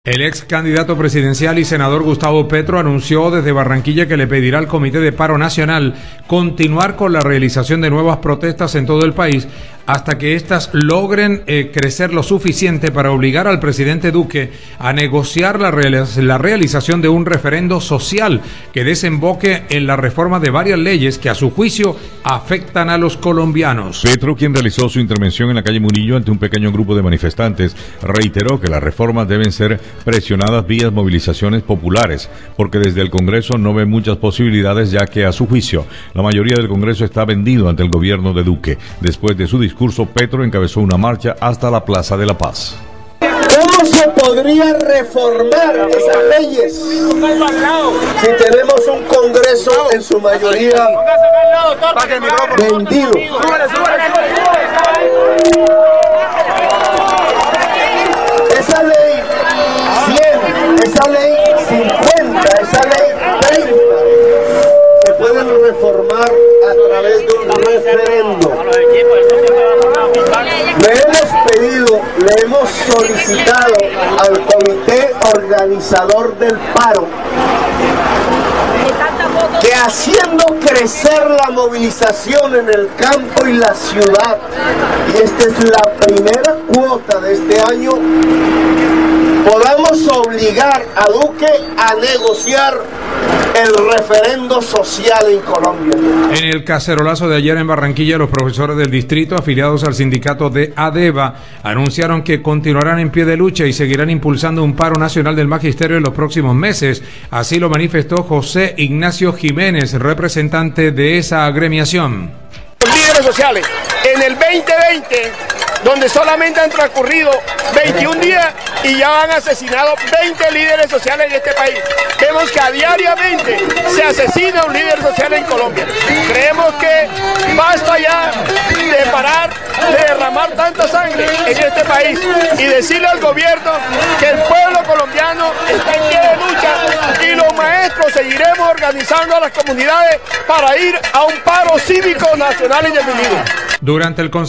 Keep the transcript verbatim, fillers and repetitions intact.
El ex candidato presidencial y senador Gustavo Petro anunció desde Barranquilla que le pedirá al Comité de Paro Nacional continuar con la realización de nuevas protestas en todo el país hasta que éstas logren eh, crecer lo suficiente para obligar al presidente Duque a negociar la, real, la realización de un referendo social que desemboque en la reforma de varias leyes que a su juicio afectan a los colombianos. Petro, quien realizó su intervención en la calle Murillo ante un pequeño grupo de manifestantes, reiteró que las reformas deben ser presionadas vía movilizaciones populares, porque desde el Congreso no ve muchas posibilidades, ya que a su juicio la mayoría del Congreso está vendido ante el gobierno de Duque. Después de su discurso, Petro encabezó una marcha hasta la Plaza de la Paz. ¿Cómo se podría reformar esas leyes si tenemos un Congreso en su mayoría vendido? Esa ley cien, esa ley cincuenta, esa ley treinta se pueden reformar a través de un referendo. Le hemos pedido, le hemos solicitado al Comité Organizador del Paro que, haciendo crecer la movilización en el campo y la ciudad, y esta es la primera cuota de este año, podamos obligar a Duque a negociar el referendo social en Colombia. En el cacerolazo de ayer en Barranquilla, los profesores del distrito afiliados al sindicato de ADEVA anunciaron que continuarán en pie de lucha y seguirán impulsando un paro nacional del magisterio en los próximos meses. Así lo manifestó José Ignacio Jiménez, representante de esa agremiación. Los líderes sociales, en el veinte veinte, donde solamente han transcurrido veintiún días y ya han asesinado veinte líderes sociales en este país. Vemos que a diariamente se asesina un líder social en Colombia. Creemos que basta ya de parar de derramar tanta sangre en este país y decirle al gobierno que el pueblo colombiano está en pie de lucha y los maestros seguiremos organizando a las comunidades para ir a un paro cívico nacional indefinido. Durante el